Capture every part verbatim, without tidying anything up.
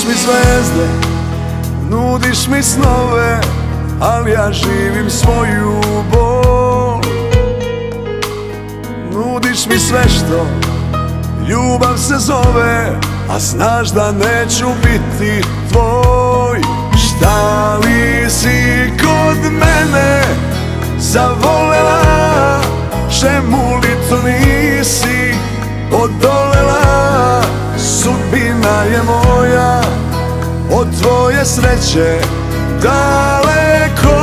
mi zvezde, nudiš mi snove, ali ja živim svoju bol. Nudiš mi sve što ljubav se zove, a znaš da neću biti tvoj. Šta li si kod mene zavolela, čemu li to nisi odolela? Sudbina je moja od tvoje sreće daleko.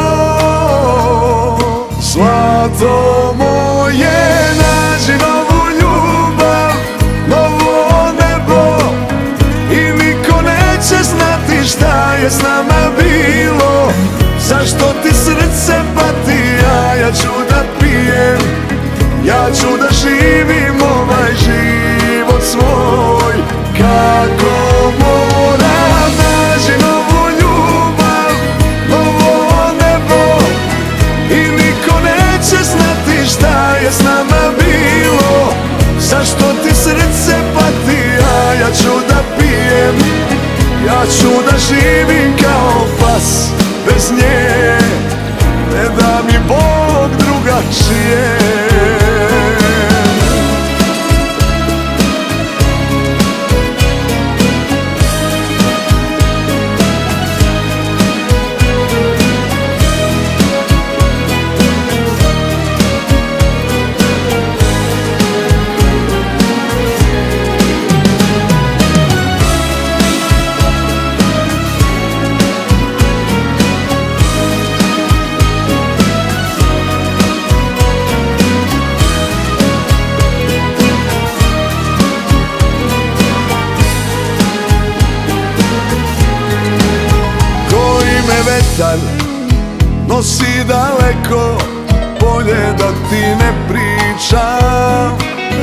Zlato moje, nađi novu ljubav, novo nebo, i niko neće znati šta je s nama bilo. Zašto ti srce pati, a ja ću da pijem, ja ću da živim ovaj život svoj kako moram. Nađi novu ljubav, novo nebo, i niko neće znati šta je s nama bilo. Zašto ti srce pati, a ja ću da pijem, ja ću da živim kao pas bez nje. Ne da mi Bog drugačije. Vetar nosi daleko, bolje da ti ne pričam.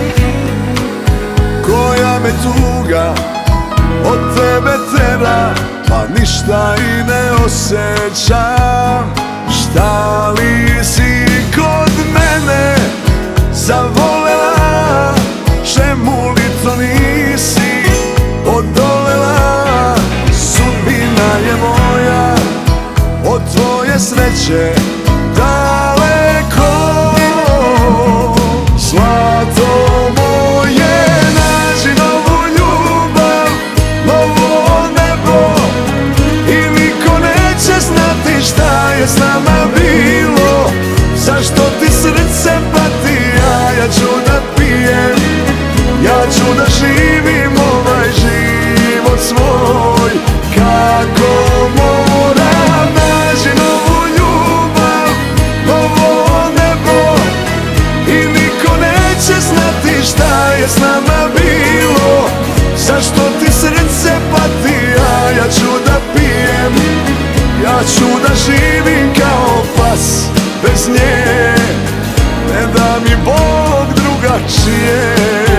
Koja me tuga od tebe tera, pa ništa i ne osjećam. Šta li si kod mene zavolela, čemu li to nisi odolela? Sudbina je moja od tvoje sreće daleko. Zlato moje, nađi novu ljubav, novo nebo, i niko neće znati šta je s nama bilo. Zašto ti srce pati, a ja ću da pijem, ja ću da živim ovaj život svoj kako moram. Nađi novu ljubav, novo nebo, i niko neće znati šta je s nama bilo. Zašto ti srce pati, a ja ću da pijem, ja ću da živim kao pas bez nje. Ne da mi Bog drugačije.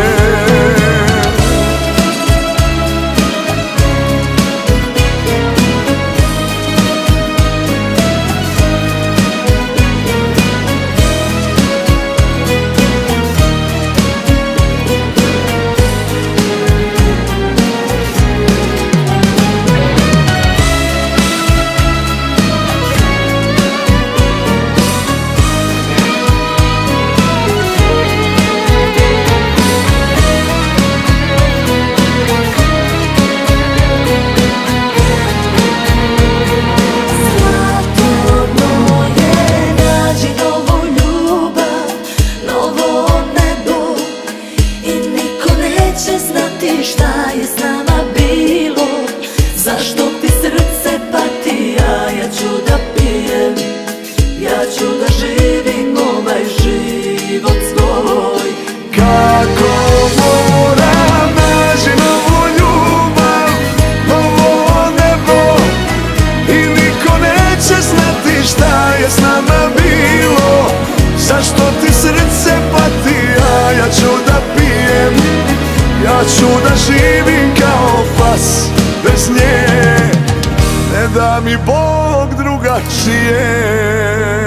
Ja ću da živim kao pas bez nje. Ne da mi Bog drugačije.